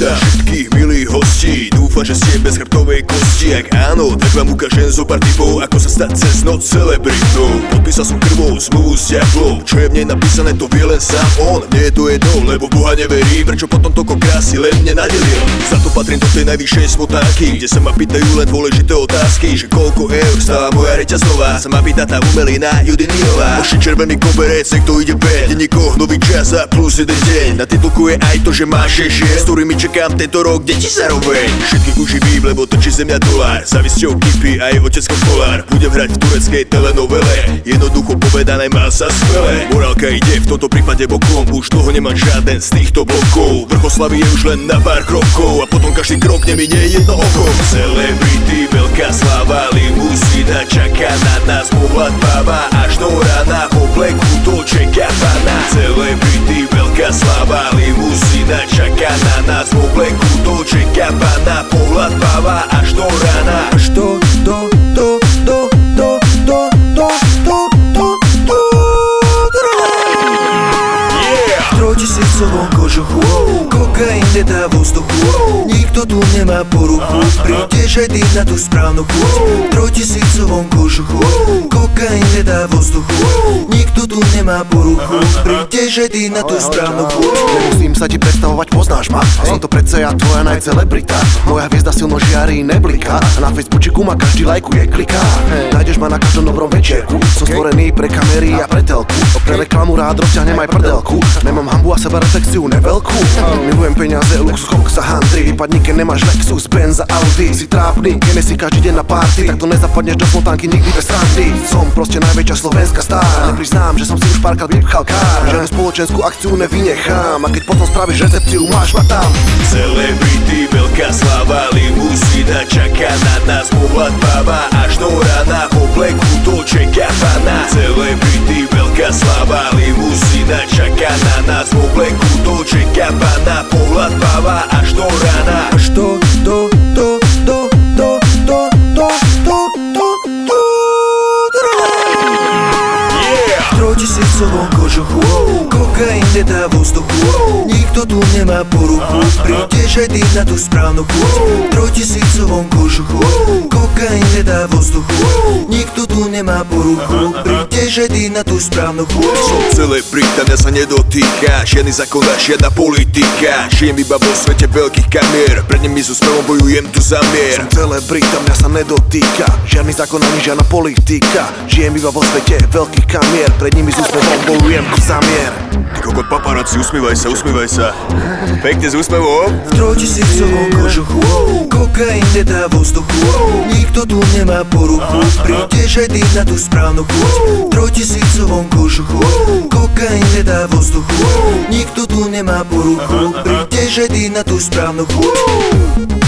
vítam všetkých milých hostí. Dúfam, že ste bez chrbtovej kosti. Ak áno, tak vám ukážem zo pár tipov, ako sa stať cez noc celebritou. Podpísal som krvou zmluvu s diablom, čo je v nej napísané, to vie len sám on. Nie je to jedno, lebo Boha neverí, prečo potom toľko krásy len mne nadelil. Za to patrím do tej najvyššej spotáky, kde sa ma pýtajú len dôležité otázky, že koľko eur stáva moja reťaz nová. Sa ma pýta tá umelina Judinínová. Oši červený koberec, kto ide beť, denníko nový čas a plus jeden deň. Na titulku je aj to, že máš 6 žien, s ktorými čakám tento rok deti sa roveň. Všetkých uživím, lebo točí zemňa dolár. Závisťou kipy a je otecko kolár. Budem hrať v tureckej telenovele, jednoducho povedané má sa skvelé. Morálka ide v tomto prípade bokom, už toho nemám žiaden z týchto blokov. Vrchoslavy je už len na pár krokov a potom každý krok neminie jedno oko. Celebrity, veľká sláva, limuzína čaká na nás, pohľad bába až do rána, po pleku Dolce Gabbana. Celebrity, veľká sláva, limuzína čaká na nás, po pleku Dolce Gabbana, pohľad bába až do rána. Až do trojtisícovom kožuchu, kokain nedá vo vzduchu, nikto tu nemá poruchu, prídeš aj ty na tú správnu chuť. V trojtisícovom kožuchu, kokain nedá vo vzduchu, nikto tu nemá poruchu, prídeš aj ty na tú správnu chuť. Nemusím sa ti predstavovať, poznáš ma, som to predsa ja, tvoja najcelebrita. Moja hviezda silno žiarí, nebliká, a na Facebooku ma každý lajkuje, kliká. Nájdeš ma na každom dobrom večerku, som stvorený pre kamery a pre telku. Pre reklamu rád rozťahnem aj prdelku, nemám hambu a sebareflexiu neveľkú. Milujem peniaze, luxus, koksa, handry. Vypadni, keď nemáš Lexus, Benz a Audi. Si trápny, keď si každý deň na party, tak to nezapadneš do smotánky nikdy bez srandy. Som proste najväčšia slovenská star, nepriznám, že som si už párkrát vypchal kár. Žiadnu spoločenskú akciu nevynechám, a keď potom spravíš recepciu, máš ma tam. Celebrity, veľká sláva, limuzína čaká na nás, pohľad bába až do rána, po pleku Dolce Gabbana. Celebrity, veľká sláva, limuzína čaká na nás, po pleku Dolce Gabbana, pohľad bába až do rána. Až do trojtisícovom kožuchu, kokain nedá vo vzduchu, nikto tu nemá poruchu, prídeš aj ty na tú správnu chuť. V trojtisícovom kožuchu, kokain nedá vo vzduchu, nikto tu nemá poruchu, prídeš aj ty na tú správnu chuť. Som celebrita, mňa sa nedotýka žiadny zákon a žiadna politika. Žijem iba vo svete veľkých kamier, pred nimi so spevom bojujem tu za mier. Som celebrita, mňa sa nedotýka žiadny zákon ani žiadna politika. Žijem iba vo svete veľkých kamier, pred nimi s úsmevom bojujem tu za mier. Ty kokot paparazzi, usmievaj sa. Pekne s úsmevom. V trojtisícovom kožuchu, kokain nedá vo vzduchu, nikto tu nemá poruchu, prídeš aj ty na tú správnu chuť. V trojtisícovom kožuchu, kokain nedá vo vzduchu, nikto tu nemá poruchu, prídeš aj ty na tú správnu chuť.